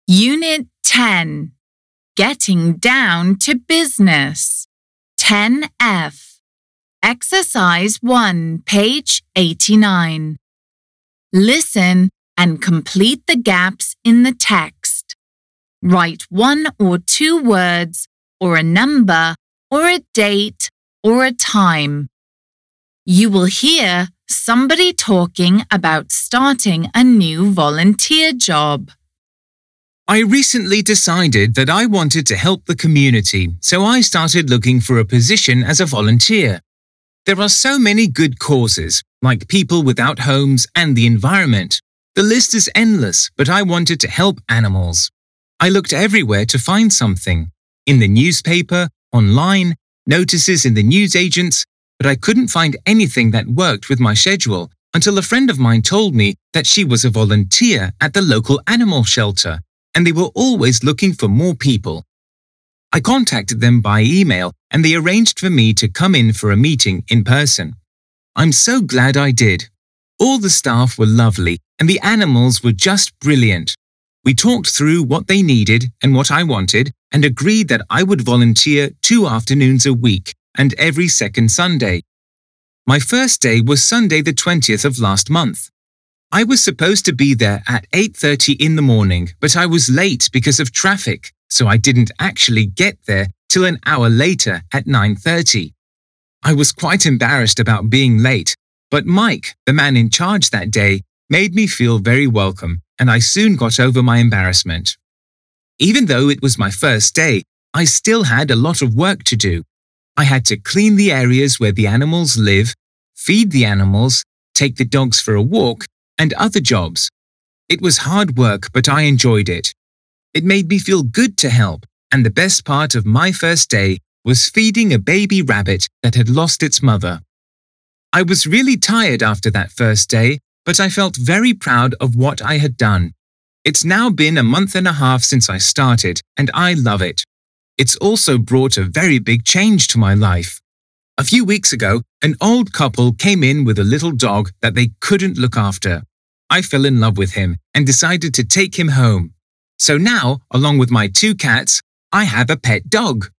Unit 10. Getting down to business. 10F. Exercise 1, page 89. Listen and complete the gaps in the text. Write 1 or 2 words or a number or a date or a time. You will hear somebody talking about starting a new volunteer job. I recently decided that I wanted to help the community, so I started looking for a position as a volunteer. There are so many good causes, like people without homes and the environment. The list is endless, but I wanted to help animals. I looked everywhere to find something. In the newspaper, online, notices in the newsagents, but I couldn't find anything that worked with my schedule until a friend of mine told me that she was a volunteer at the local animal shelter, and they were always looking for more people. I contacted them by email and they arranged for me to come in for a meeting in person. I'm so glad I did. All the staff were lovely and the animals were just brilliant. We talked through what they needed and what I wanted and agreed that I would volunteer 2 afternoons a week and every second Sunday. My first day was Sunday the 20th of last month. I was supposed to be there at 8:30 in the morning, but I was late because of traffic, so I didn't actually get there till an hour later at 9:30. I was quite embarrassed about being late, but Mike, the man in charge that day, made me feel very welcome, and I soon got over my embarrassment. Even though it was my first day, I still had a lot of work to do. I had to clean the areas where the animals live, feed the animals, take the dogs for a walk, and other jobs. It was hard work, but I enjoyed it. It made me feel good to help, and the best part of my first day was feeding a baby rabbit that had lost its mother. I was really tired after that first day, but I felt very proud of what I had done. It's now been a month and a half since I started, and I love it. It's also brought a very big change to my life. A few weeks ago, an old couple came in with a little dog that they couldn't look after. I fell in love with him and decided to take him home. So now, along with my 2 cats, I have a pet dog.